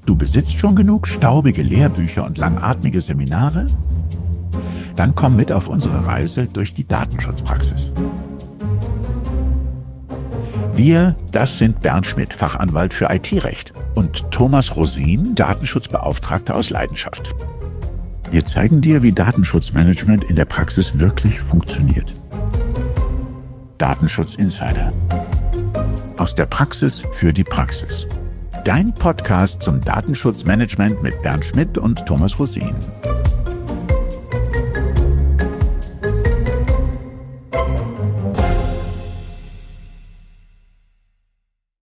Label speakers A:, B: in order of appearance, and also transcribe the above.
A: Du besitzt schon genug staubige Lehrbücher und langatmige Seminare? Dann komm mit auf unsere Reise durch die Datenschutzpraxis. Wir, das sind Bernd Schmidt, Fachanwalt für IT-Recht, und Thomas Rosin, Datenschutzbeauftragter aus Leidenschaft. Wir zeigen dir, wie Datenschutzmanagement in der Praxis wirklich funktioniert. Datenschutz Insider. Aus der Praxis für die Praxis. Dein Podcast zum Datenschutzmanagement mit Bernd Schmidt und Thomas Rosin.